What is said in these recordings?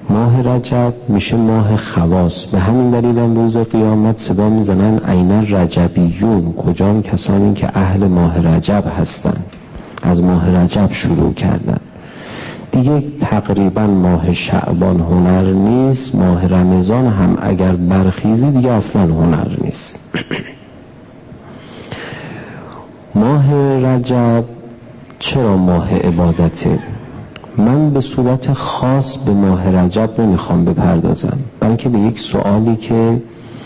ماه رجب میشه ماه خواص. به همین دلیل هم روز قیامت صدا میزنن عین رجبیون، کجان کسانی که اهل ماه رجب هستن، از ماه رجب شروع کردن. دیگه تقریبا ماه شعبان هنر نیست، ماه رمضان هم اگر برخیزی دیگه اصلا هنر نیست. ماه رجب چرا ماه عبادته؟ من به صورت خاص به ماه رجب نمیخوام بپردازم، بلکه به یک سوالی که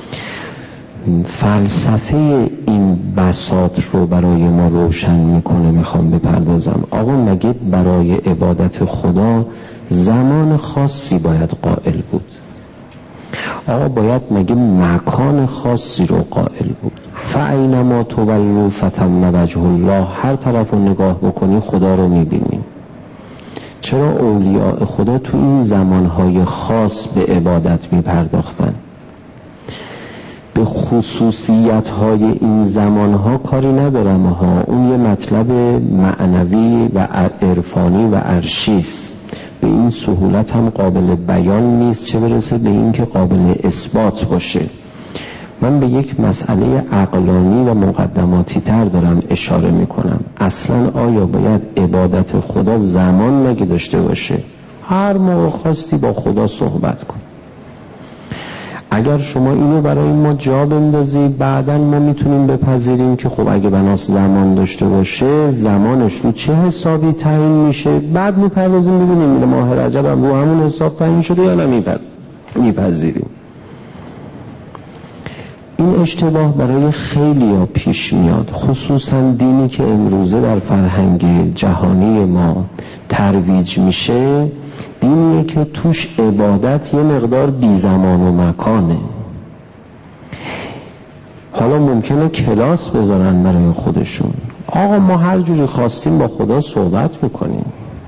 فلسفه این بساط رو برای ما روشن میکنه میخوام بپردازم. آقا مگه برای عبادت خدا زمان خاصی باید قائل بود؟ آقا باید مگه مکان خاصی رو قائل بود؟ فاینما تولوا فثم وجه الله، هر طرف رو نگاه بکنی خدا رو میبینی. چرا اولیاء خدا تو این زمانهای خاص به عبادت میپرداختن؟ به خصوصیت‌های این زمانها کاری ندارم ها، اون یه مطلب معنوی و عرفانی و عرشیست، به این سهولت هم قابل بیان نیست، چه برسه به این که قابل اثبات باشه. من به یک مسئله عقلانی و مقدماتی تر دارم اشاره میکنم. اصلا آیا باید عبادت خدا زمان مگه داشته باشه؟ هر موقع خواستی با خدا صحبت کن. اگر شما اینو برای ما جا بندازی، بعداً ما میتونیم بپذیریم که خب اگه بناس زمان داشته باشه زمانش رو چه حسابی تعیین میشه، بعد میپردازیم ببینیم این ماه رجب هم رو همون حساب تعیین شده یا نمیپذیریم. این اشتباه برای خیلی ها پیش میاد، خصوصا دینی که امروزه در فرهنگ جهانی ما ترویج میشه، دینیه که توش عبادت یه مقدار بی زمان و مکانه. حالا ممکنه کلاس بذارن برای خودشون، آقا ما هر جوری خواستیم با خدا صحبت میکنیم.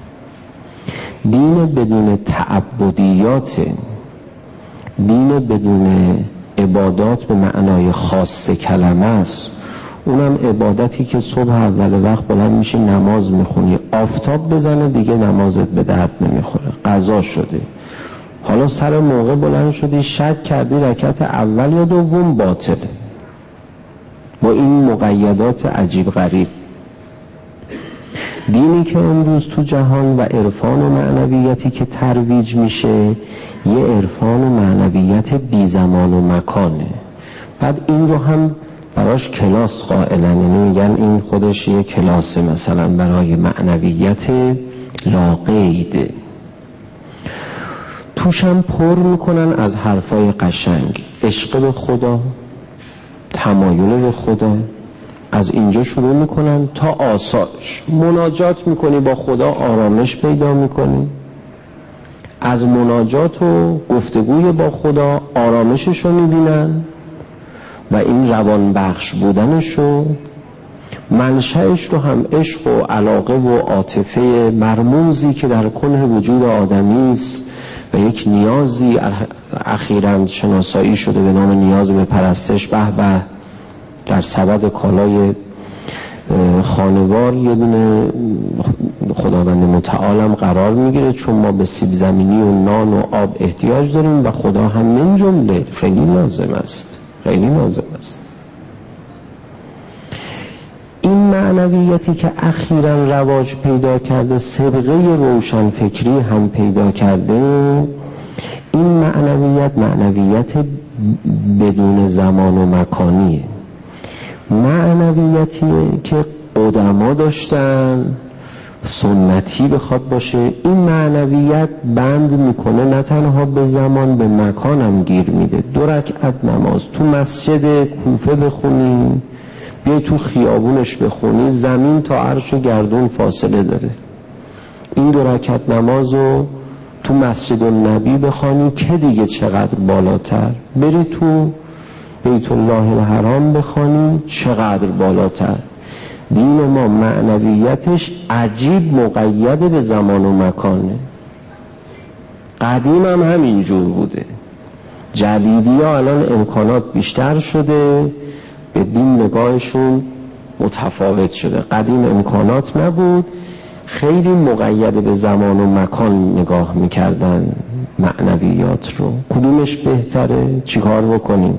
دین بدون تعبدیات، دین بدون عبادات به معنای خاص کلمه است. اونم عبادتی که صبح اول وقت بلند میشی نماز میخونی، آفتاب بزنه دیگه نمازت به درد نمیخوره، قضا شده. حالا سر موقع بلند شدی شک کردی رکعت اول یا دوم باطله، با این مقیدات عجیب غریب. دینی که امروز تو جهان و عرفان و معنویتی که ترویج میشه یه عرفان و معنویت بی زمان و مکانه. بعد این رو هم براش کلاس قائلن، یعنی میگن این خودش یه کلاس مثلا برای معنویت لاقیده. توش هم پر میکنن از حرفای قشنگ، عشق به خدا، تمایل به خدا. از اینجا شروع میکنن تا آثارش. مناجات میکنی با خدا، آرامش پیدا میکنی. از مناجات و گفتگوی با خدا آرامشش رو میبینن و این روان بخش بودنش رو، منشأش رو هم عشق و علاقه و عاطفه مرموزی که در کنه وجود آدمی است و یک نیازی اخیراً شناسایی شده به نام نیاز به پرستش. به به، در سبد کالای خانوار یه دونه خداوند متعالم قرار میگیره، چون ما به سیب زمینی و نان و آب احتیاج داریم و خدا هم من جمله خیلی لازم است، خیلی لازم است. این معنویتی که اخیراً رواج پیدا کرده، سابقه روشنفکری هم پیدا کرده، این معنویت بدون زمان و مکانیه. معنویتیه که قدما داشتن، سنتی بخواد باشه. این معنویت بند میکنه نه تنها به زمان، به مکانم گیر میده. 2 رکعت نماز تو مسجد کوفه بخونی، بیای تو خیابونش بخونی، زمین تا عرش و گردون فاصله داره. این 2 رکعت نمازو تو مسجد النبی بخوانی که دیگه چقدر بالاتر. بری تو بیت الله الحرام بخوانی چقدر بالاتر. دین ما معنویتش عجیب مقید به زمان و مکانه. قدیم هم همینجور بوده، جدیدی ها الان امکانات بیشتر شده، به دین نگاهشون متفاوت شده. قدیم امکانات نبود، خیلی مقید به زمان و مکان نگاه میکردن. معنویات رو؟ کدومش بهتره؟ چیکار بکنیم؟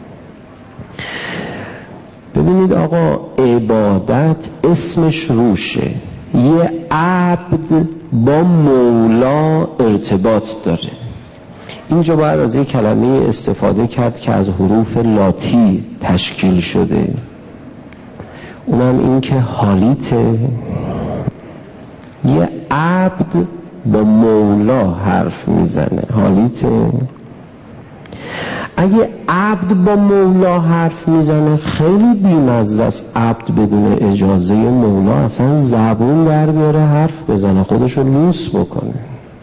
ببینید آقا، عبادت اسمش روشه. یه عبد با مولا ارتباط داره. اینجا باید از این کلمه استفاده کرد که از حروف لاتی تشکیل شده، اونم این که حالیته. یه عبد با مولا حرف میزنه، حالیته. اگه عبد با مولا حرف میزنه خیلی بیمزه است عبد بدون اجازه مولا اصلا زبون در بیاره حرف بزنه، خودشو لوس بکنه.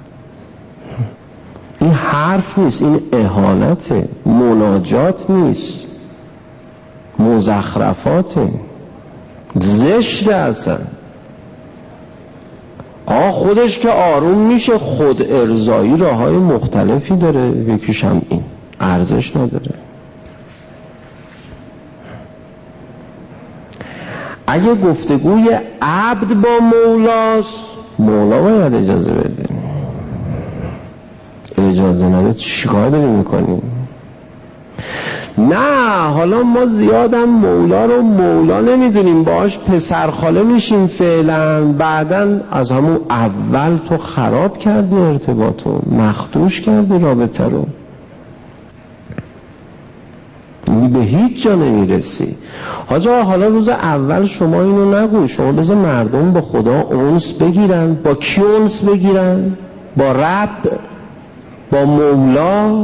این حرف نیست، این اهانته، مناجات نیست، مزخرفاته، زشته اصلا. خودش که آروم میشه، خود ارضایی راههای مختلفی داره، یکیش هم این ارزش نداره. اگه گفتگوی عبد با مولاست، مولا باید اجازه بده. اجازه نده چیکار داری میکنی؟ نه حالا ما زیادم مولا رو مولا نمیدونیم، باهاش پسرخاله میشیم فعلا، بعدن از همون اول تو خراب کردی ارتباطو، مخدوش کردی رابطه رو، به هیچ جا نمیرسی. حالا روز اول شما اینو نگو، شما بذار مردم با خدا انس بگیرن. با کی انس بگیرن؟ با رب، با مولا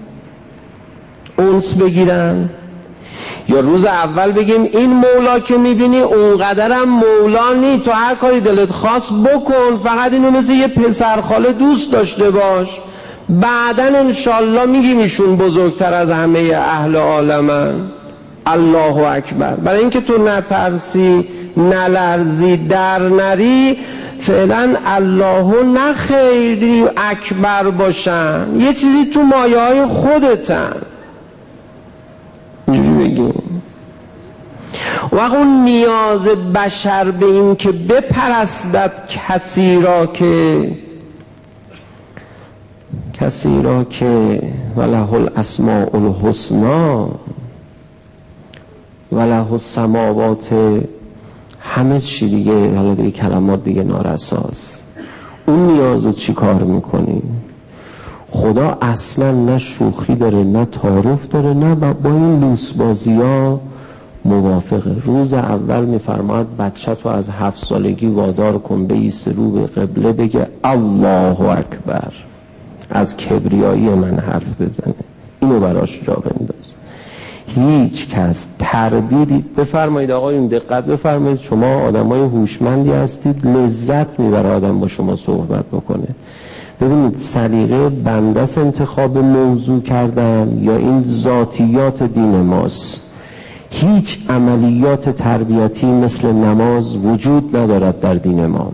انس بگیرن؟ یا روز اول بگیم این مولا که میبینی اونقدرم مولا نی، تو هر کاری دلت خواست بکن، فقط اینو مثل یه پسرخاله دوست داشته باش، بعدن انشالله میگیم ایشون بزرگتر از همه اهل عالمن. الله اکبر. برای اینکه تو نترسی، نلرزی، در نری، فعلا الله نه خیلی اکبر باشن، یه چیزی تو مایه های خودتن، اینجوری بگیم. وقت اون نیاز بشر به این که بپرستد کسی را که وله الاسماء الحسنا وله السماوات، همه چی دیگه، حالا دیگه کلمات دیگه نارساست. اون نیاز رو چی کار میکنی؟ خدا اصلا نه شوخی داره، نه تعارف داره، نه با این لوس بازی ها موافقه. روز اول میفرماید بچه تو از 7 سالگی وادار کن بایسته رو به قبله بگه الله اکبر، از کبریایی من حرف بزنه، اینو براش جا بنداز. هیچ کس تردیدی، بفرمایید آقایون دقت بفرمایید، شما آدمای هوشمندی هستید، لذت میبره آدم با شما صحبت بکنه. ببینید سلیقه بندس انتخاب موضوع کردن یا این ذاتیات دین ماست. هیچ عملیات تربیتی مثل نماز وجود ندارد در دین ما.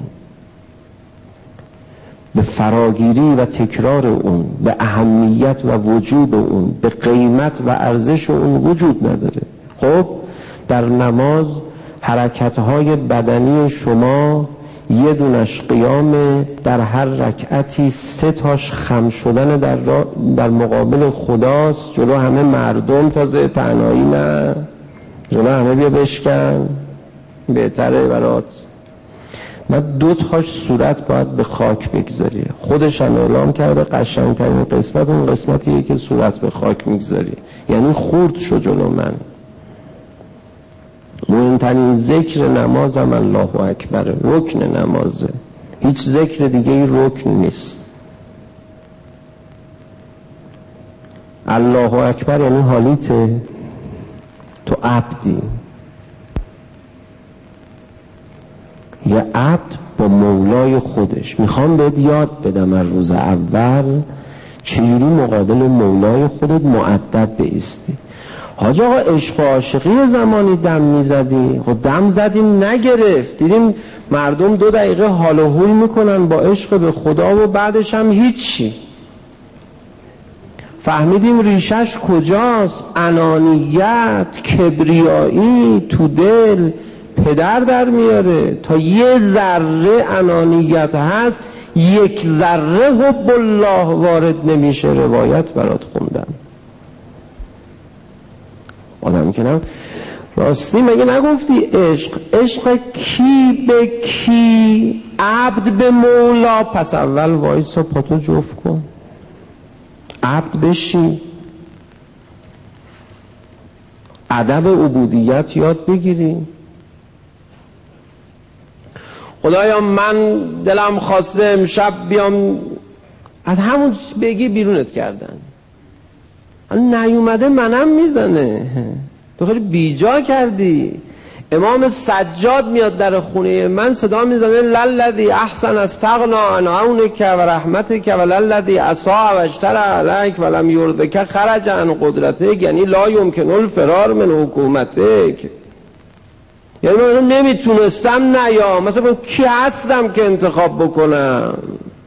به فراگیری و تکرار اون، به اهمیت و وجود اون، به قیمت و ارزش اون وجود نداره. خب در نماز حرکتهای بدنی شما یه دونش قیامه، در هر رکعتی 3 تاش خم شدن در مقابل خداست، جلو همه مردم، تازه تنهایی نه، جلو همه بیا بشکن، بهتره برات. نه 2 تاش صورت باید به خاک بگذاری. خودش هم اعلام کرده قشنگترین قسمت اون قسمتیه که صورت به خاک میگذاری، یعنی خورد شو جلو من. مهمترین ذکر نمازم الله اکبر، رکن نمازه، هیچ ذکر دیگه ای رکن نیست. الله اکبر یعنی حالیته تو عبدی. یه عبد با مولای خودش. میخوام بهت یاد بدم از روز اول چجوری مقابل مولای خودت مؤدب بایستی. حاج آقا عشق و عاشقی زمانی دم میزدی، خب دم زدیم نگرفت، دیدیم مردم 2 دقیقه حال و هوی میکنن با عشق به خدا و بعدش هم هیچی. فهمیدیم ریشش کجاست، انانیت، کبریایی تو دل پدر در میاره. تا یه ذره انانیت هست یک ذره حب الله وارد نمیشه روایت برات خوندم. آدم که نم راستی مگه نگفتی عشق کی به کی؟ عبد به مولا. پس اول وایسا پاتو جفت کن، عبد بشی، ادب عبودیت یاد بگیری. خدایا من دلم خواسته امشب بیام، از همون بگی بیرونت کردن، نیومده منم میزنه، تو خیلی بیجا کردی. امام سجاد میاد در خونه من صدا میزنه للذی احسن استغنا عن عونک و رحمتک و للذی اساء و اشترى علیک و لم یرضک خرج عن قدرتک، یعنی لا یمکن الفرار من حکومتک. یعنی من نمیتونستم نیا، مثلا کی هستم که انتخاب بکنم؟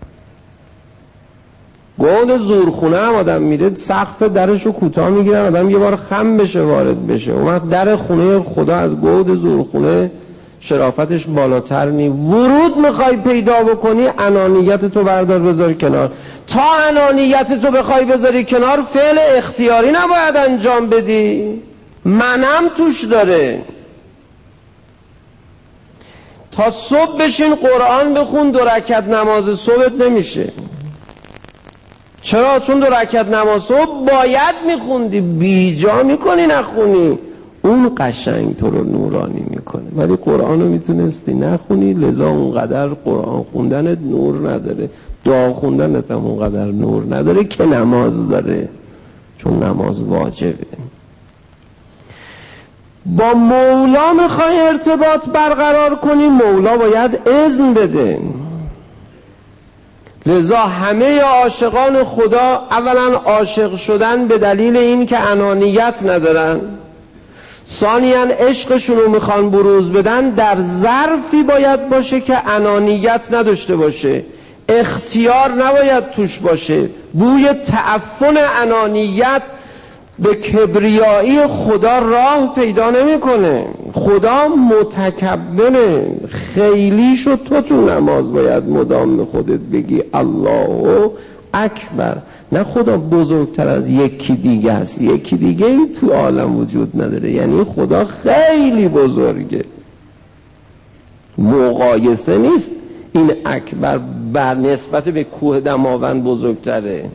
گود زورخونه هم آدم میره سقف درشو کوتاه میگیرن، آدم یه بار خم بشه وارد بشه. اون وقت در خونه خدا از گود زورخونه شرافتش بالاتر نی. ورود میخوای پیدا بکنی، انانیت تو بردار بذاری کنار. تا انانیت تو بخوای بذاری کنار، فعل اختیاری نباید انجام بدی، منم توش داره. تا صبح بشین قرآن بخون، 2 رکعت نماز صبحت نمیشه. چرا؟ چون 2 رکعت نماز صبح باید میخوندی، بیجا میکنی نخونی، اون قشنگ تو رو نورانی میکنه. ولی قرآن رو میتونستی نخونی، لذا اونقدر قرآن خوندنت نور نداره، دعا خوندنت هم اونقدر نور نداره که نماز داره، چون نماز واجبه. با مولا میخوای ارتباط برقرار کنی، مولا باید اذن بده. لذا همه عاشقان خدا اولا عاشق شدن به دلیل این که انانیت ندارن، ثانیاً عشقشون رو میخوان بروز بدن، در ظرفی باید باشه که انانیت نداشته باشه، اختیار نباید توش باشه. بوی تعفن انانیت به کبریایی خدا راه پیدا نمیکنه. خدا متکبره، خیلیشو تو نماز باید مدام به خودت بگی الله اکبر. نه خدا بزرگتر از یکی دیگه است، یکی دیگه ای تو عالم وجود نداره، یعنی خدا خیلی بزرگه، مقایسه نیست. این اکبر بر نسبت به کوه دماوند بزرگتره،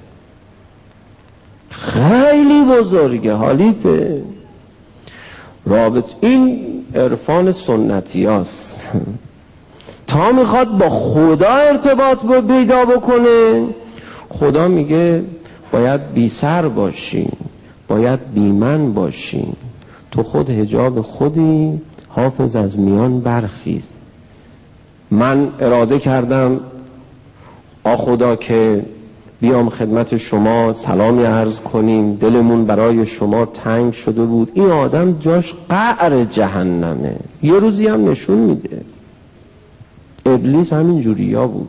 خیلی بزرگه. حالیته رابط این عرفان سنتی هست. تا میخواد با خدا ارتباط پیدا بکنه، خدا میگه باید بی سر باشی، باید بی من باشی، تو خود حجاب خودی، حافظ از میان برخیز. من اراده کردم خدا که بیام خدمت شما سلامی عرض کنیم، دلمون برای شما تنگ شده بود. این آدم جاش قعر جهنمه. یه روزی هم نشون میده. ابلیس همین جوریا بود.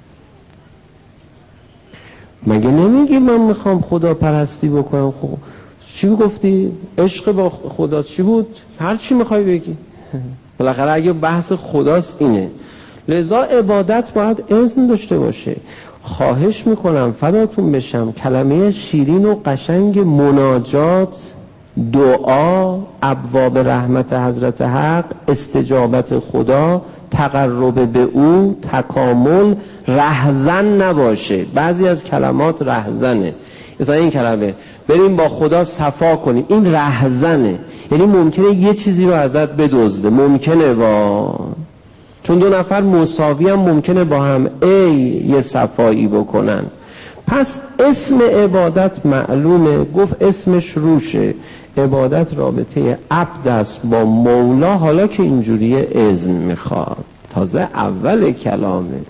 مگه نمیگی من میخوام خدا پرستی بکنم؟ خب چی گفتی؟ عشق با خدا چی بود؟ هر چی میخوای بگی. بالاخره اگه بحث خداست اینه. لذا عبادت باید اذن داشته باشه. خواهش میکنم فداتون بشم، کلمه شیرین و قشنگ مناجات، دعا، ابواب رحمت حضرت حق، استجابت خدا، تقرب به او، تکامل، رهزن نباشه. بعضی از کلمات رهزنه، مثلا این کلمه بریم با خدا صفا کنیم، این رهزنه، یعنی ممکنه یه چیزی رو ازت بدزده، ممکنه چون 2 نفر مساوی هم ممکنه با هم یه صفایی بکنن. پس اسم عبادت معلومه، گفت اسمش روشه. عبادت رابطه عبد است با مولا، حالا که اینجوری اذن میخواد، تازه اول کلامه.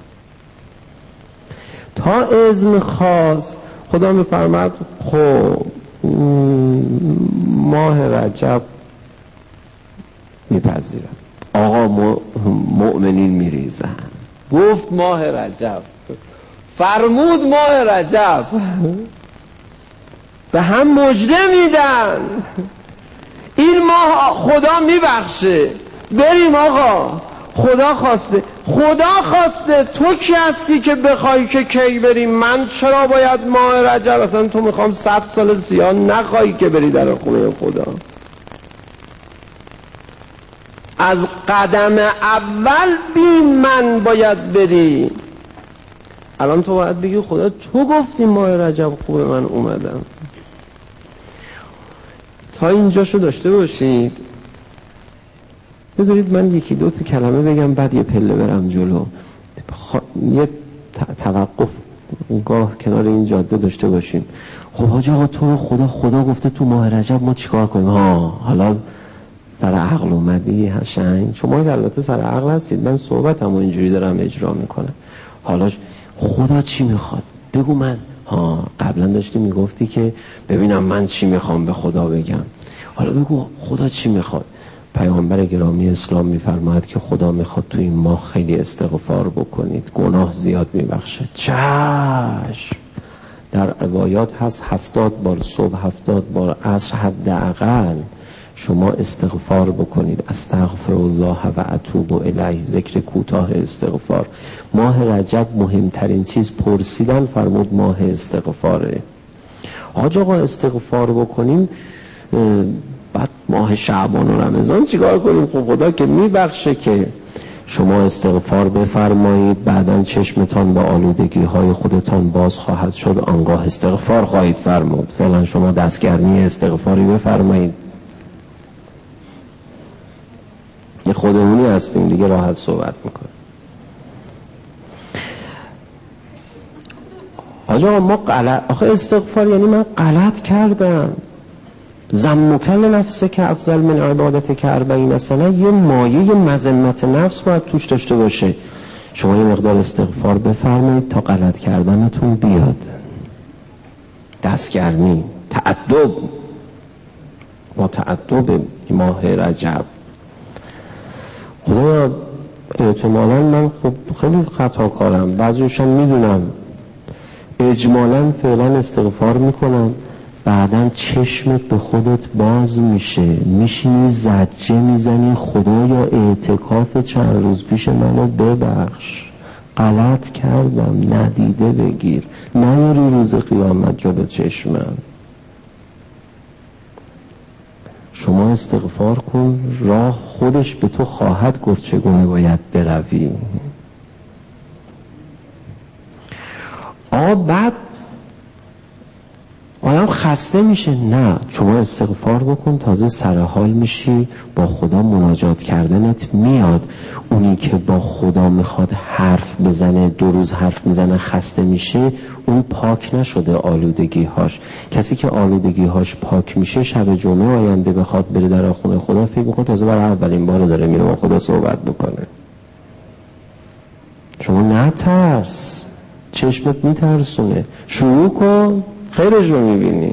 تا اذن خواست خدا میفرماد خب ماه رجب میپذیرم. آقا مؤمنین میریزن. گفت ماه رجب، فرمود ماه رجب، به هم مژده میدن این ماه خدا میبخشه. بریم آقا، خدا خواسته. تو کی هستی که بخوای که کی بریم؟ من چرا باید ماه رجب؟ اصلا تو میخوام 100 سال سیاه نخواهی که بری در خونه خدا. از قدم اول بی من باید بری. الان تو باید بگی خدا تو گفتی ماه رجب خوبه، من اومدم. تا اینجاشو داشته باشید. بذارید من یکی دو تا کلمه بگم بعد یه پله برم جلو. یه توقف گاه کنار این جاده داشته باشیم. خب حاج آقا تو خدا گفته تو ماه رجب ما چیکار کنیم؟ حالا سر عقل اومدی هشنگ؟ شما که البته سر عقل هستید، من صحبتمو اینجوری دارم اجرا میکنم. حالا خدا چی میخواد؟ بگو من. قبلا داشتی میگفتی که ببینم من چی میخوام به خدا بگم. حالا بگو خدا چی میخواد؟ پیامبر گرامی اسلام میفرماید که خدا میخواد تو این ماه خیلی استغفار بکنید، گناه زیاد میبخشه. چشم. در روایات هست 70 بار صبح، 70 بار عصر حداقل شما استغفار بکنید. استغفر الله و اتوب الیه. ذکر کوتاه استغفار. ماه رجب مهمترین چیز پرسیدن فرمود ماه استغفاره. حاج آقا استغفار بکنیم بعد ماه شعبان و رمضان چیکار کنیم؟ خب خدا که میبخشه که شما استغفار بفرمایید، بعداً چشمتان با آلودگی های خودتان باز خواهد شد، آنگاه استغفار خواهید فرمود. فعلا شما دستگرمی استغفاری بفرمایید. یه خودمونی هستیم دیگه، راحت صحبت میکنیم. حاج آقا ما آخه استغفار یعنی من غلط کردم. ذمکل نفسه که افضل من عبادت که 40 سنه. یه مایه مذمت نفس باید توش داشته باشه. شما یه مقدار استغفار بفرمایید تا غلط کردنتون بیاد. دستگرمی، تعدب. با تعدب ماه رجب. خدا احتمالاً من خب خیلی خطاکارم، بعضیشم میدونم، اجمالاً فعلا استغفار میکنم، بعداً چشمت به خودت باز میشه، میشینی زجه میزنی خدایا اعتکاف چند روز پیش منو ببخش، غلط کردم، ندیده بگیر، نیاری روز قیامت جلو چشمم. شما استغفار کن، راه خودش به تو خواهد گفت چگونه باید بروی. بعد آدم خسته میشه. نه، شما استغفار بکن، تازه سرحال میشی، با خدا مناجات کردنت میاد. اونی که با خدا میخواد حرف بزنه، 2 روز حرف میزنه خسته میشه، اون پاک نشده آلودگی هاش. کسی که آلودگی هاش پاک میشه شب جمعه آینده بخواد بره در خونه خدا، فکر میکنه تازه برای اولین بار داره میره با خدا صحبت بکنه. شما نترس، چشمت میترسونه، شروع کن، خیرش رو میبینی.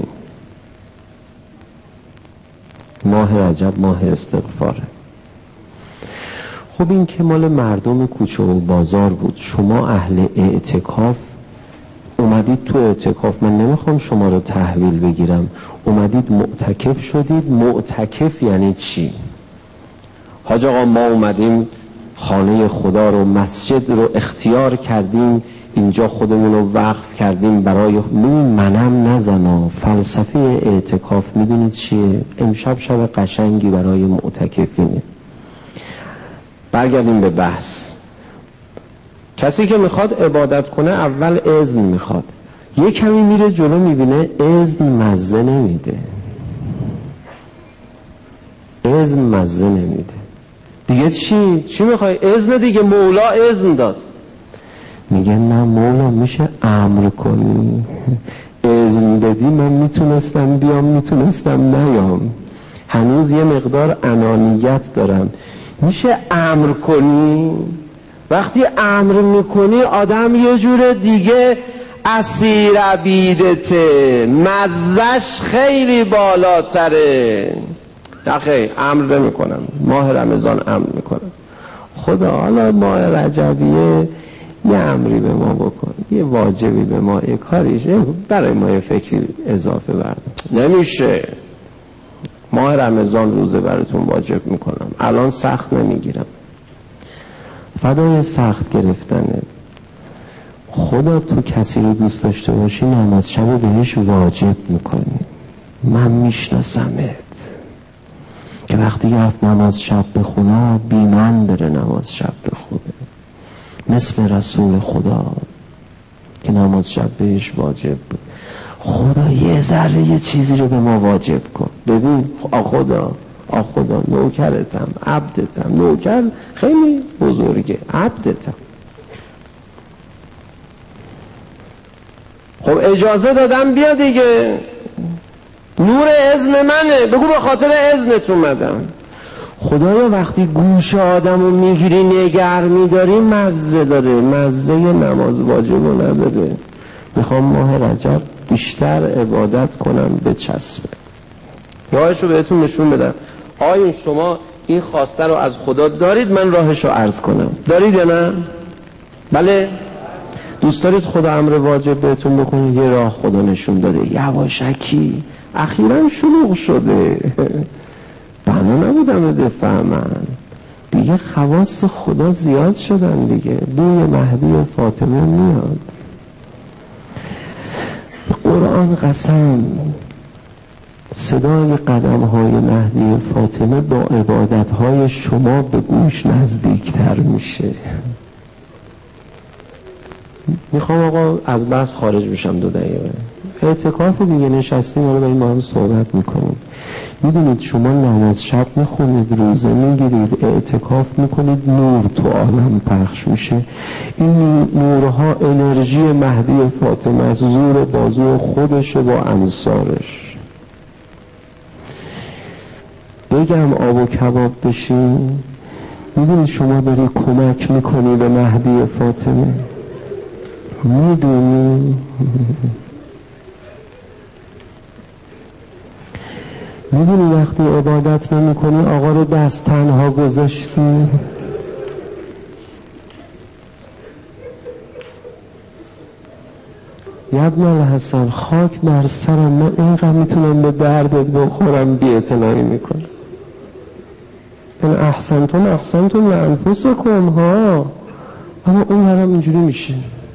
ماه رجب ماه استغفاره. خب این که مال مردم کوچه و بازار بود. شما اهل اعتکاف اومدید تو اعتکاف، من نمیخوام شما رو تحویل بگیرم، اومدید معتکف شدید. معتکف یعنی چی؟ حاج آقا ما اومدیم خانه خدا رو، مسجد رو اختیار کردیم، اینجا خودمون رو وقف کردیم برای منم نزنا. فلسفه اعتکاف میدونید چیه؟ امشب شب قشنگی برای معتکفینه. برگردیم به بحث. کسی که میخواد عبادت کنه اول اذن میخواد. یه کمی میره جلو میبینه اذن مزه نمیده. اذن مزه نمیده. دیگه چی میخوای؟ اذن دیگه، مولا اذن داد. میگه نه مولا میشه امر کنی. اذن بدی من میتونستم بیام، میتونستم نیام، هنوز یه مقدار انانیت دارم، میشه امر کنی؟ وقتی امر میکنی آدم یه جور دیگه اسیر عبیدته، مزش خیلی بالاتره. نخیر امر نمیکنم، ماه رمضان امر میکنم. خدا حالا ماه رجبیه یه امری به ما بکن، یه واجبی به ما، یه کاریش برای ما یه فکری اضافه برد. نمیشه. ماه رمضان روزه براتون واجب میکنم، الان سخت نمیگیرم. فدای سخت گرفتنه. خدا تو کسی رو دوست داشته باشی نماز شب بهش واجب میکنی. من میشناسمت که وقتی رفت نماز شب بخونه بی من بره نماز شب بخونه، مثل رسول خدا که نماز شب بهش واجب بود. خدا یه ذره یه چیزی رو به ما واجب کن. ببین خدا نوکرتم، عبدتم. نوکر خیلی بزرگه، عبدتم. خب اجازه دادم بیا دیگه، نور اذن منه، بگو به خاطر اذنت اومدم. خدایا وقتی گوش آدمو میگیری نگر میداری مزه داره، مزه نماز واجبو نداره. میخوام ماه رجب بیشتر عبادت کنم بچسبه. راهشو بهتون نشون بدم. آیا شما این خواسته رو از خدا دارید؟ من راهشو عرض کنم. دارید یا نه؟ بله؟ دوست دارید خدا امر واجب بهتون بکنید؟ یه راه خدا نشون داده، یواشکی. اخیراً شلوغ شده، بنا نبودم بفهمن دیگه. خواص خدا زیاد شدن دیگه. بوی مهدی و فاطمه میاد. قرآن قسم صدای قدم های مهدی و فاطمه با عبادت های شما به گوش نزدیکتر میشه. میخوام آقا از بحث خارج بشم 2 دقیقه. اعتکاف دیگه نشستیم حالا داریم با هم صحبت میکنیم. میدونید شما نماز شب میخونید، روزه میگیرید، اعتکاف میکنید، نور تو عالم پخش میشه. این نورها انرژی مهدی و فاطمه از زور بازو خودشه با انصارش. بگم آب و کباب بشین. میدونید شما داری کمک میکنی به مهدی و فاطمه. میدونی وقتی عبادت نمی کنی آقا رو دست تنها گذاشتی. ابن الحسن خاک بر سرم، من اینقدر میتونم به دردت بخورم بی اعتنایی میکنم. این احسنتم لانفسکم ها، اما اون هم اینجوری میشه.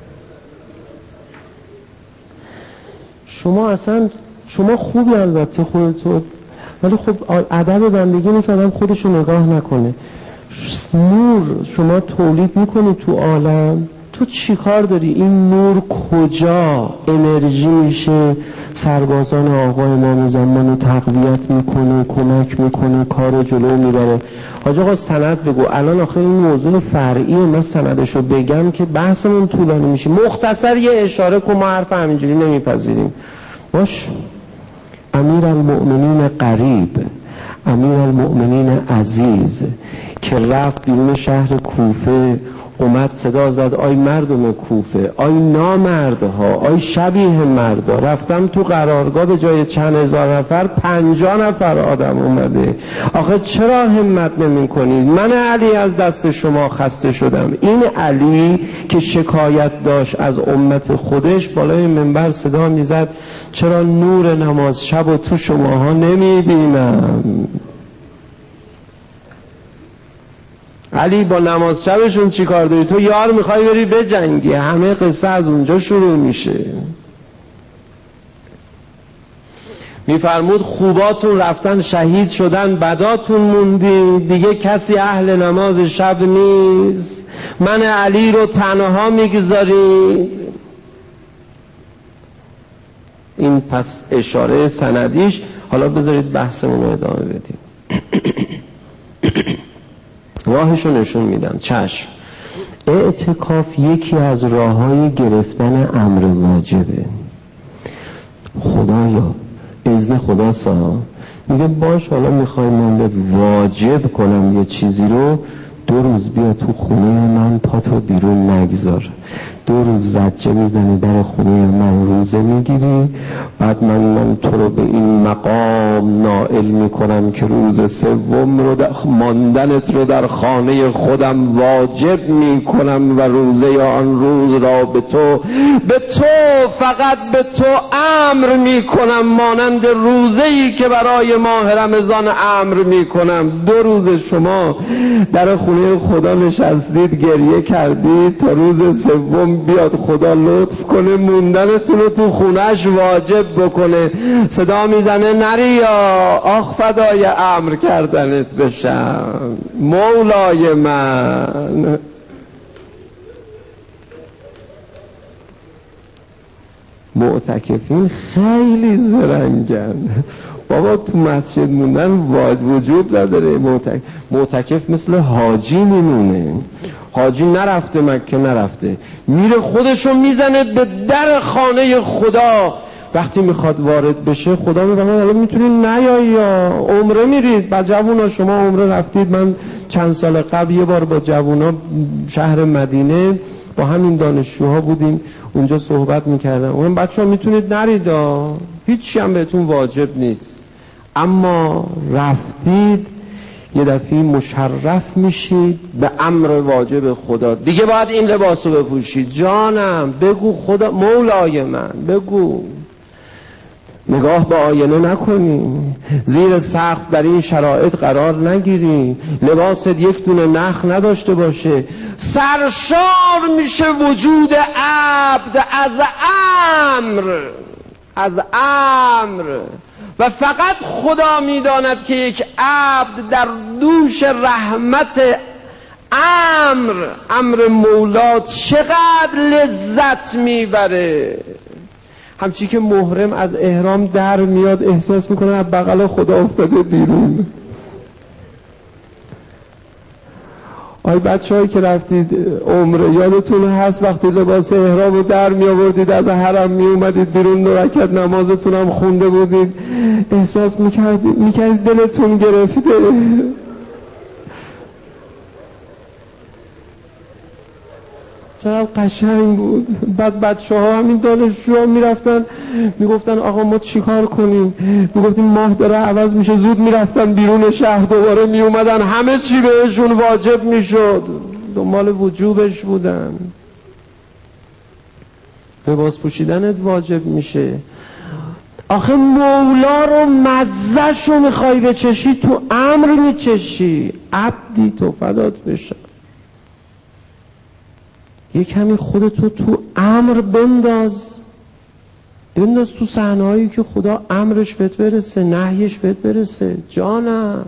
شما خوبی البته خودتو، ولی خب ادب بندگی اینه که آدم خودشو نگاه نکنه. نور شما تولید میکنی تو عالم، تو چی کار داری؟ این نور کجا انرژی میشه؟ سربازان آقا امام زمان رو تقویت میکنه، کمک میکنه، کار جلو میبره. حاج آقا سند بگو. الان آخه این موضوع فرعیه، من سندشو بگم که بحثمون طولانی میشه. مختصر یه اشاره کن، ما حرف همینجوری نمیپذیریم. باش. امیرالمؤمنین قریب، امیرالمؤمنین عزیز که رفت بیرون شهر کوفه، اومد صدا زد آی مردم کوفه، آی نامردها، آی شبیه مردا، رفتم تو قرارگاه به جای چند هزار نفر 50 نفر آدم اومده. آخه چرا همت نمی کنید؟ من علی از دست شما خسته شدم. این علی که شکایت داشت از امت خودش بالای منبر صدا میزد چرا نور نماز شب و تو شماها نمی بینم؟ علی با نماز شبشون چی کار داری؟ تو یار میخوای بری بجنگی. همه قصه از اونجا شروع میشه. میفرمود خوباتون رفتن شهید شدن، بداتون موندین، دیگه کسی اهل نماز شب نیست. من علی رو تنها میگذاری. این پس اشاره سندیش. حالا بذارید بحثمون رو ادامه بدیم. راهشو نشون میدم. چشم. اعتکاف یکی از راههای گرفتن امر واجبه. خدایا اذن خدا سا میگه باش حالا میخوای من واجب کنم یه چیزی رو، 2 روز بیا تو خونه من، پاتو بیرون نگذار. 2 روز زجه میزنی در خونه من، روزه میگیری، بعد من تو رو به این مقام نائل میکنم که روز سوم رو ماندنت رو در خانه خودم واجب میکنم و روزه آن روز را به تو فقط به تو امر میکنم، مانند روزه‌ای که برای ماه رمضان امر میکنم. 2 روز شما در خونه خدا نشستید گریه کردید تا روز سوم بیاد خدا لطف کنه موندنتون رو تو خونهش واجب بکنه، صدا میزنه نریا آخ فدای امر کردنت بشم مولای من. معتکفین خیلی زرنگن بابا، تو مسجد موندن وجود نداره. معتکف مثل حاجی میمونه. حاجی نرفته مکه، نرفته، میره خودشو میزنه به در خانه خدا. وقتی میخواد وارد بشه خدا میگه حالا میتونید نیایی یا عمره میرید. با جوونا شما عمره رفتید. من چند سال قبل یه بار با جوونا شهر مدینه با همین دانشجوها بودیم، اونجا صحبت میکردم. اون بچه‌ها میتونید نرید، هیچی هم بهتون واجب نیست، اما رفتید یه دفعه مشرف میشید به امر واجب خدا، دیگه باید این لباسو بپوشید. جانم بگو خدا مولای من بگو. نگاه به آینه نکنی، زیر سقف در این شرایط قرار نگیری، لباست 1 دونه نخ نداشته باشه. سرشار میشه وجود عبد از امر و فقط خدا میداند که یک عبد در دوش رحمت امر مولا چقدر لذت میبره. همچی که محرم از احرام در میاد احساس میکنه از بغل خدا افتاده بیرون. آی بچه هایی که رفتید عمره یادتون هست وقتی لباس احرام رو در می آوردید از حرم می اومدید بیرون 2 رکعت نمازتون هم خونده بودید، احساس میکردید دلتون گرفته. چقدر قشنگ بود. بعد بچه ها همین دانشجوها میرفتن میگفتن آقا ما چی کار کنیم؟ میگفتیم ماه داره عوض میشه. زود میرفتن بیرون شهر دوباره میومدن، همه چی بهشون واجب میشد، دنبال وجوبش بودن. لباس پوشیدنت واجب میشه. آخه مولا رو مزهش رو میخوای بچشی تو امر میچشی. عبدی تو فدات بشم. یه کمی خودتو تو امر بنداز تو صحنه‌هایی که خدا امرش بهت برسه، نهیش بهت برسه. جانم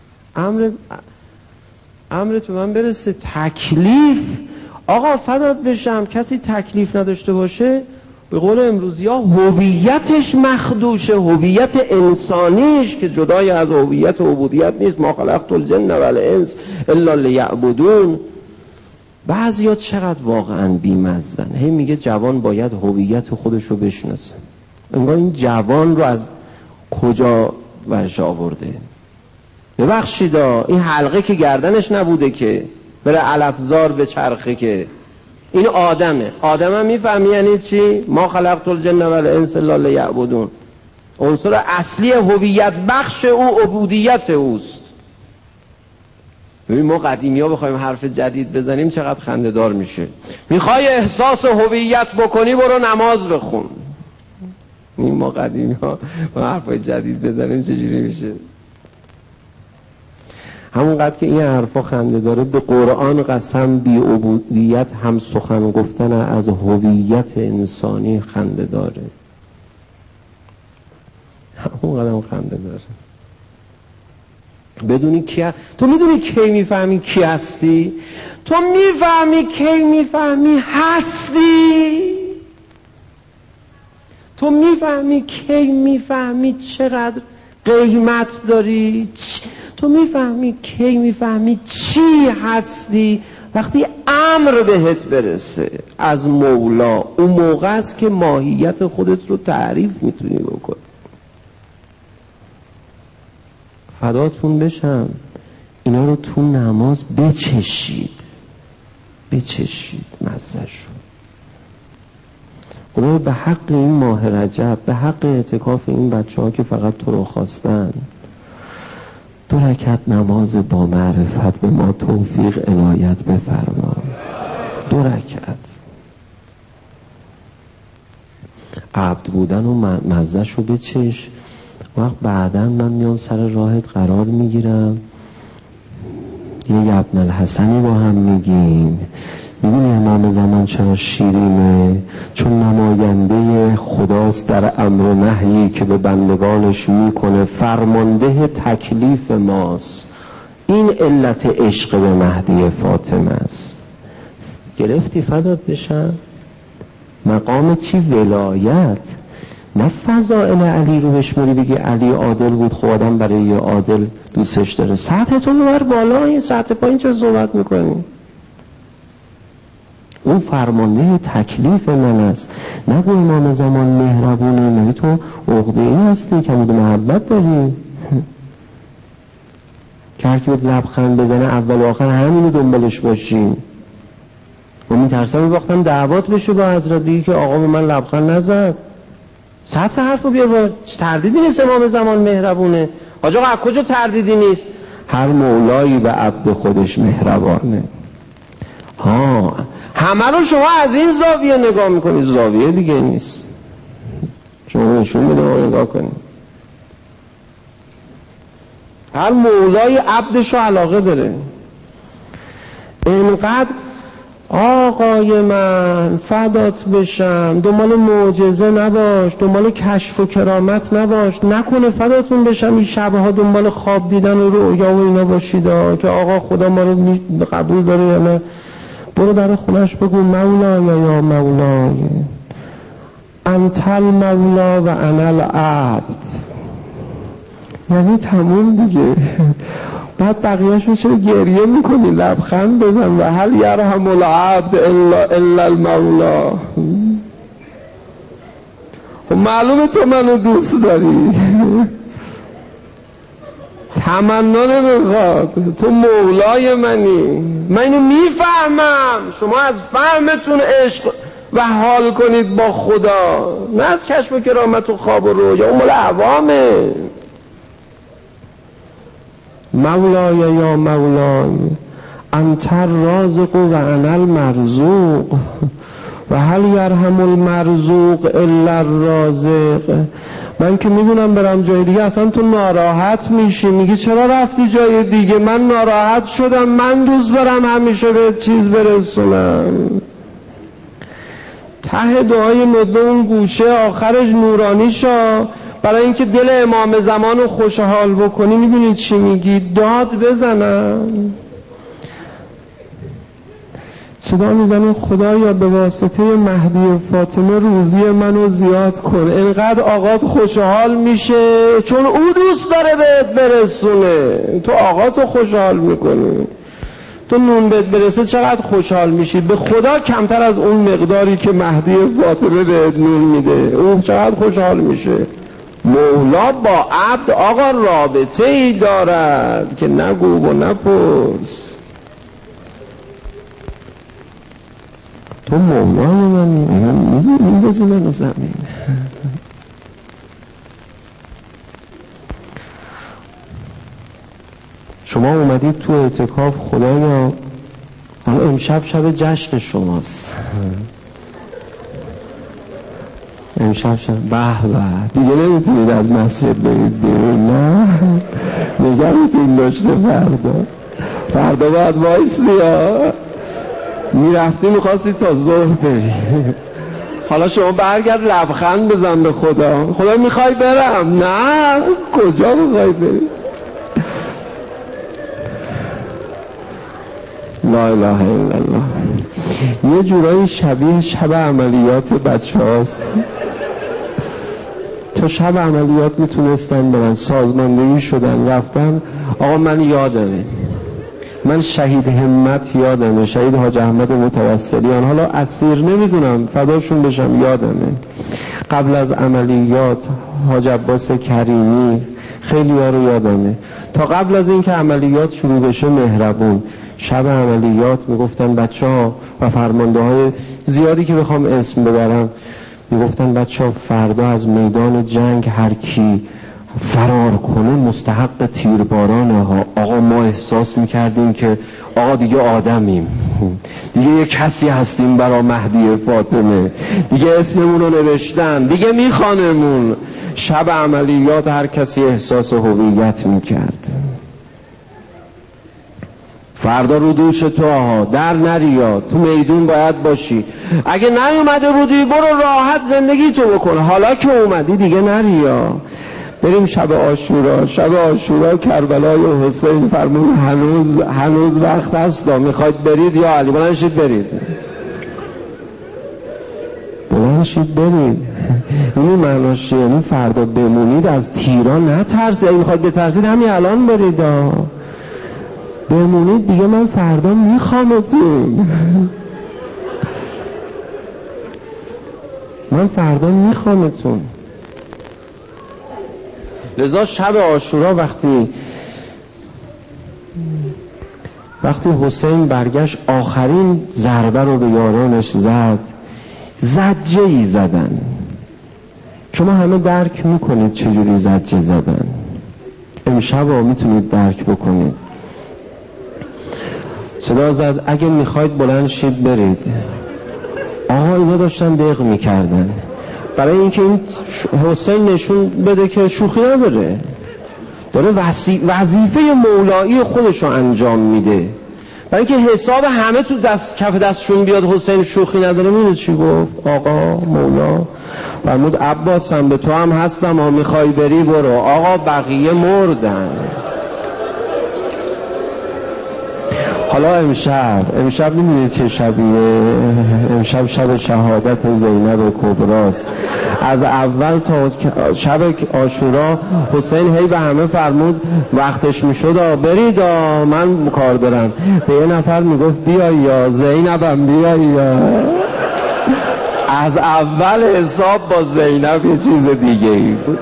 امرت به من برسه. تکلیف آقا فدات بشم، کسی تکلیف نداشته باشه به قول امروزی ها هویتش مخدوشه، هویت انسانیش که جدای از هویت عبودیت نیست. ما خلقت الجن والانس الا لیعبدون. بعضیا چقدر واقعا بی‌مزن، هی میگه جوان باید هویت خودش رو بشناسه. انگار این جوان رو از کجا ورش آورده؟ ببخشید این حلقه که گردنش نبوده که بره علفزار به چرخه، که این آدمه. آدم میفهمی یعنی چی؟ ما خلقت الجن والانس الا لیعبدون. عنصر اصلی هویت بخش او عبودیت اوست. ببین ما قدیمی ها بخوایم حرف جدید بزنیم چقدر خنده دار میشه. میخوای احساس هویت بکنی برو نماز بخون. این ما قدیمی ها حرف جدید بزنیم چجوری میشه؟ همونقدر که این حرفا خنده داره، به قرآن قسم بی عبودیت هم سخن گفتن از هویت انسانی خنده داره. همونقدر خنده داره. بدونی کی تو میدونی کی میفهمی کی هستی؟ تو میفهمی کی میفهمی هستی؟ تو میفهمی کی میفهمی چقدر قیمت داری؟ تو میفهمی کی میفهمی چی هستی؟ وقتی امر بهت برسه از مولا، اون موقع است که ماهیت خودت رو تعریف میتونی بکنی. فداتون بشم اینا رو تو نماز بچشید مزه‌شو. خدایا به حق این ماه رجب، به حق اعتکاف این بچه ها که فقط تو رو خواستن، 2 رکعت نماز با معرفت به ما توفیق عنایت بفرما. 2 رکعت. عبد بودن و مزهش رو بچش. وقت بعدن من میام سر راهت قرار میگیرم، یه ابن الحسنی با هم میگیم. میدونی امام زمان چرا شیرینه؟ چون نماینده خداست در امر و نهی که به بندگانش میکنه، فرمانده تکلیف ماست. این علت عشق به مهدی فاطمه است. گرفتی فدات بشم؟ مقام چی؟ ولایت، نه فضائل علی رو بشموری بگی علی عادل بود، خب آدم برای یه عادل دوستش داره. سطحتون رو بر بالا، این سطح پایین چه صحبت میکنی؟ اون فرمانده تکلیف من است. نگو امام زمان مهربونه، مگه تو عقده این هستی که بود محبت داری؟ که هر کی بود لبخند بزنه اول و آخر همینو دنبالش باشیم. و میترسم وقتم دعوات بشه با حضرت، بگی که آقا به من لبخند نزد. سطح حرف رو بیار با تردیدی نیست امام زمان مهربونه. حاج آقا از کجا تردیدی نیست؟ هر مولایی به عبد خودش مهربانه. ها همه رو شما از این زاویه نگاه میکنید، زاویه دیگه نیست. شما نشون بده ما نگاه کنید. هر مولای عبدش رو علاقه داره. اینقدر آقای من فدات بشم، دنبال معجزه نباش، دنبال کشف و کرامت نباش، نکنه فداتون بشم این شبها دنبال خواب دیدن و رؤیا و اینا باشید که آقا خدا ما رو قبول داره یا نه. برو در خونش بگو مولای یا مولای انت المولا و انا العبد. یعنی تموم دیگه. بعد بقیه‌شو چرا گریه میکنی؟ لبخند بزن. و هل یرحم العبد الا المولا. خب معلومه تو منو دوست داری. تمنا نمیخواد، تو مولای منی. من اینو میفهمم. شما از فهمتون عشق و حال کنید با خدا، نه از کشف و کرامت و خواب و رویا. اون مال عوامه. مولای یا مولای انت الرازق و انا المرزوق و هل یرحم المرزوق الا الرازق. من که میدونم برم جای دیگه اصلا تو ناراحت میشی، میگی چرا رفتی جای دیگه؟ من ناراحت شدم، من دوست دارم همیشه به چیز برسونم. ته دعای ندبه اون گوشه آخرش نورانی شا، برای اینکه دل امام زمان رو خوشحال بکنی. میدونی چی میگی؟ داد بزنم، صدا میزنی خدایا به واسطه مهدی و فاطمه روزی منو زیاد کن. اینقدر آقات خوشحال میشه چون او دوست داره بهت برسونه. تو آقاتو خوشحال میکنی، تو نون بهت برسه چقدر خوشحال میشی. به خدا کمتر از اون مقداری که مهدی فاطمه بهت نون میده اون چقدر خوشحال میشه. مولا با عبد آقا رابطه ای دارد که نگو و نپرس. تو مولای منی، میندازی منو زمین. شما اومدید تو اعتکاف، خدایا امشب شب جشن شماست. امشب شب به به دیگه نمیتونید از مسجد برید بیرون، نه نگرتون داشته. فردا باید وایستی ها. میرفتی میخواستی تا ظهر بری، حالا شما برگرد لبخند بزن به خدا. خدا میخوای برم؟ نه کجا میخوای بری؟ لا اله الا الله. یه جورایی شبیه شب عملیات بچه هاست. تا شب عملیات میتونستن برن، سازماندهی شدن رفتن. آقا من یادمه، من شهید همت یادمه، شهید حاج احمد متوسلیان، حالا اسیر نمیدونم فداشون بشم، یادمه قبل از عملیات حاج عباس کریمی، خیلی ها رو یادمه. تا قبل از این که عملیات شروع بشه مهربون، شب عملیات میگفتن بچه ها و فرمانده های زیادی که بخوام اسم ببرم، میگفتن بچه‌ها فردا از میدان جنگ هر کی فرار کنه مستحق تیربارانه ها. آقا ما احساس میکردیم که آقا دیگه آدمیم، دیگه یه کسی هستیم برا مهدی فاطمه، دیگه اسممون رو نوشتن، دیگه میخوانمون. شب عملیات هر کسی احساس هویت میکرد. فردا رو دوش تو آها، در نریا، تو میدون باید باشی. اگه نیومده بودی برو راحت زندگی تو بکن، حالا که اومدی دیگه نریا. بریم شب عاشورا کربلای حسین فرمون هنوز وقت هست، میخواید برید یا علی بلند شید برید، اینی معناش یعنی فردا بمونید از تیران نترسید، اگه میخواید بترسید همین الان برید بمونید دیگه، من فردا میخوامتون لذا شب عاشورا وقتی حسین برگشت آخرین ضربه رو به یارانش زد، زجه‌ای زدن. شما همه درک میکنید چجوری زجه زدن، امشب میتونید درک بکنید. صدا زد اگه میخواید بلند شید برید. آقا اینا داشتن دق میکردن برای اینکه این حسین نشون بده که شوخی نداره، داره وظیفه مولایی خودش رو انجام میده، برای اینکه حساب همه تو کف دستشون بیاد حسین شوخی نداره. میدونی چی گفت آقا مولا؟ فرمود عباسم به تو هم هستم، ها میخوای بری برو. آقا بقیه مردن. حالا امشب میدونید چه شبیه؟ امشب شب شهادت زینب کبراست. از اول تا شب عاشورا حسین هی به همه فرمود وقتش میشد برید من کار دارم. به یه نفر میگفت بیای یا زینبم بیای یا. از اول حساب با زینب یه چیز دیگه ای بود.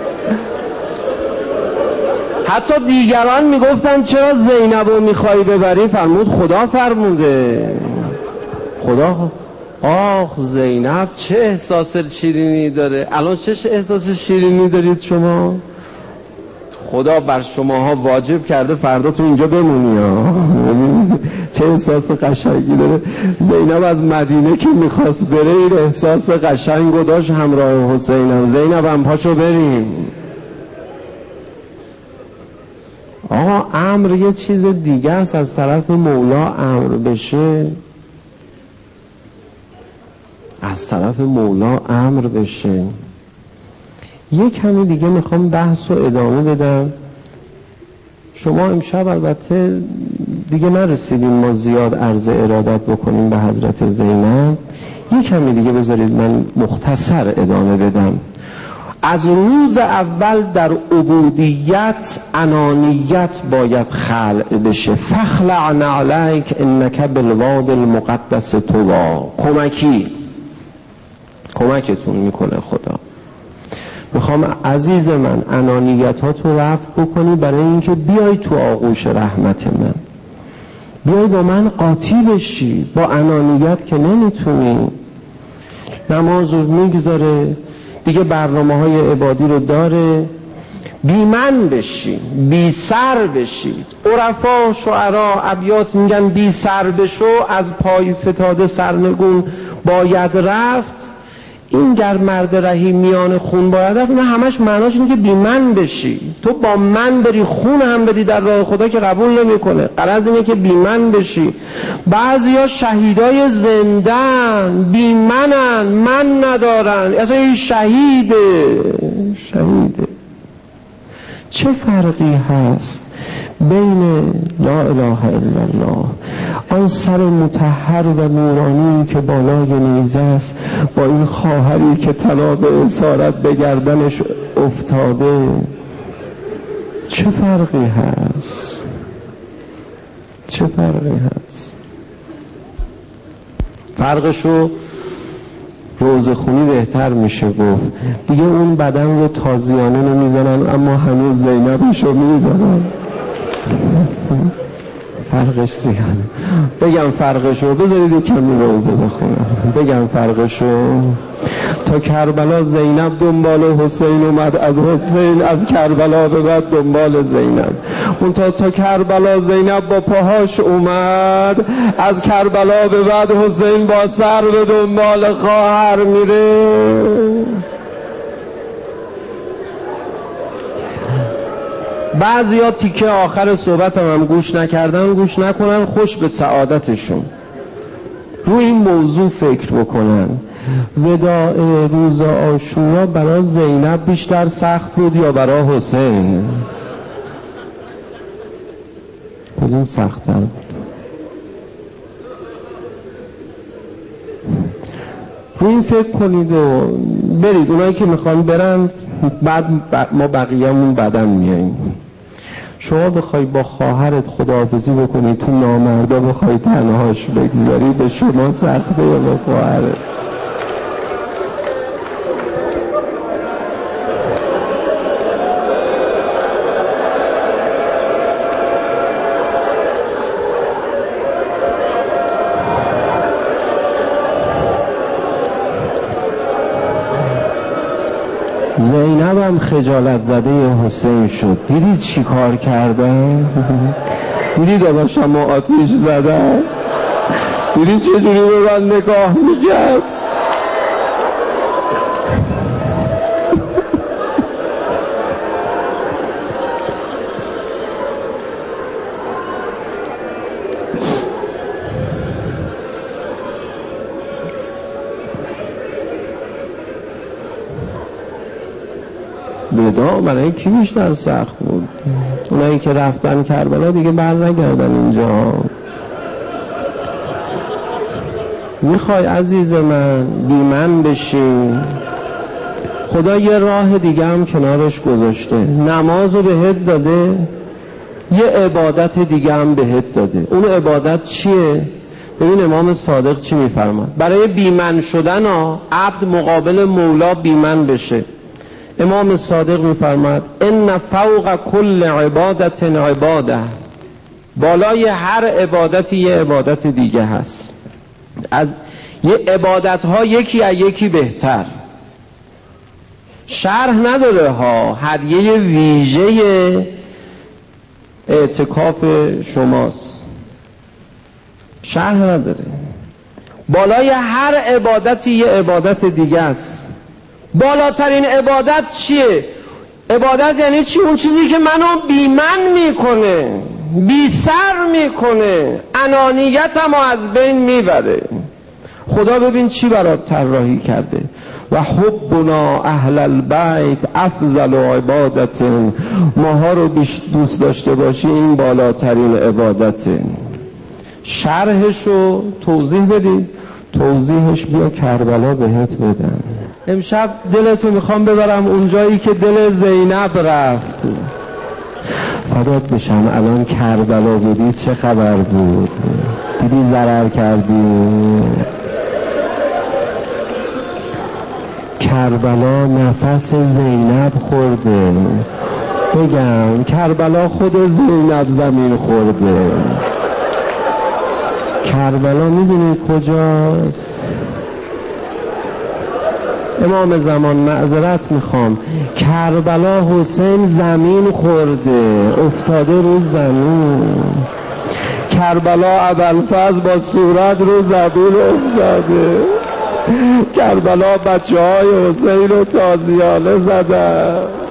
حتی دیگران میگفتن چرا زینب رو میخوایی ببری؟ فرمود خدا فرموده. خدا آخ زینب چه احساس شیرینی داره. الان چه احساس شیرینی دارید شما؟ خدا بر شماها واجب کرده فردا تو اینجا بمونی ها. چه احساس قشنگی داره. زینب از مدینه که میخواست بره این احساس قشنگ و داشت همراه حسینم. زینبم پاشو بریم. آقا امر یه چیز دیگه است، از طرف مولا امر بشه، از طرف مولا امر بشه. یه کمی دیگه میخوام بحث رو ادامه بدم. شما امشب البته دیگه نرسیدیم ما زیاد عرض ارادت بکنیم به حضرت زینب. یه کمی دیگه بذارید من مختصر ادامه بدم. از روز اول در عبودیت انانیت باید خلع بشه. فخلع نعلیک انک بالواد المقدس طوی. کمکتون میکنه خدا. میخوام عزیز من انانیت ها تو رفع بکنی برای اینکه بیای تو آغوش رحمت من، بیای با من قاطی بشی. با انانیت که نمیتونی. نماز رو میگذاره دیگه، برنامه های عبادی رو داره، بی من بشی، بی سر بشی. عرفا شعرا ابیات میگن بی سر بشو، از پای فتاده سرنگون باید رفت. این گر مرد رهی میان خون باید رفت، اینا همش معناش اینه که بی من بشی. تو با من بری خون هم بدی در راه خدا که قبول نمیکنه. غرض اینه که بی من بشی. بعضیا شهیدای زندن بی منن، من ندارن، اصلا این شهیده. چه فرقی هست بین لا اله الا الله، آن سر مطهر و نورانی که بالای نیزه است، با این خواهری که طلا به اسارت به گردنش افتاده؟ چه فرقی هست؟ فرقشو روزخونی بهتر میشه گفت. دیگه اون بدن رو تازیانه نمیزنن، اما هنوز زینبشو میزنن. فرقش زیاده. بگم فرقشو، بذارید کمی روزه بخونم. بگم فرقشو. تا کربلا زینب دنبال حسین اومد، از حسین از کربلا به بعد دنبال زینب. اون تا کربلا زینب با پاهاش اومد، از کربلا به بعد حسین با سر به دنبال خواهر میره. بعضیا تیکه آخر صحبتم هم گوش نکردن، گوش نکنن، خوش به سعادتشون. روی این موضوع فکر بکنن. وداع روز عاشورا برای زینب بیشتر سخت بود یا برای حسین؟ کدوم سخت‌تر بود؟ روی این فکر کنید و برید. اونایی که میخوان برن بعد ما بقیه‌مون بعداً میاییم. شما بخوای با خواهرت خداحافظی بکنی تو نامردا بخوای تنهاش بگذاری، به شما سخته یا به خواهرت؟ زینب هم خجالت زده حسین شد. دیدید چی کار کردن؟ دیدید داداشم آتیش زدن؟ دیدید چجوری به من نگاه میکرد؟ وداع برای کی بیشتر سخت بود؟ اونایی که رفتن کربلا دیگه بر نگردن اینجا. میخوای عزیز من بی من بشی، خدا یه راه دیگه هم کنارش گذاشته. نمازو بهت داده، یه عبادت دیگه هم بهت داده. اون عبادت چیه؟ ببین امام صادق چی میفرماد برای بی من شدن عبد مقابل مولا بی من بشه. امام صادق میفرماد ان فوق کل عبادت عباده، بالای هر عبادتی یه عبادت دیگه هست. از یه عبادت ها یکی از یکی بهتر. شرح نداره ها، هدیه ویژه اعتکاف شماست، شرح نداره. بالای هر عبادتی یه عبادت دیگه است. بالاترین عبادت چیه؟ عبادت یعنی چی؟ اون چیزی که منو بی من میکنه، بی سر میکنه، انانیتمو از بین میبره. خدا ببین چی برات طراحی کرده. و حبنا اهل البیت افضل عبادت، ماها رو دوست داشته باشی این بالاترین عبادته. شرحشو توضیح بدید، توضیحش بیا کربلا بهت بدن. امشب دلتو میخوام ببرم اونجایی که دل زینب رفت. فدات بشم الان کربلا بودی چه خبر بود؟ دیدی ضرر کردی؟ کربلا نفس زینب خورده. بگم کربلا خود زینب زمین خورده. کربلا میدونی کجاست؟ امام زمان معذرت میخوام، کربلا حسین زمین خورده، افتاده رو زمین. کربلا ابوالفضل با صورت رو زمین افتاده. کربلا بچه های حسین رو تازیانه زدن.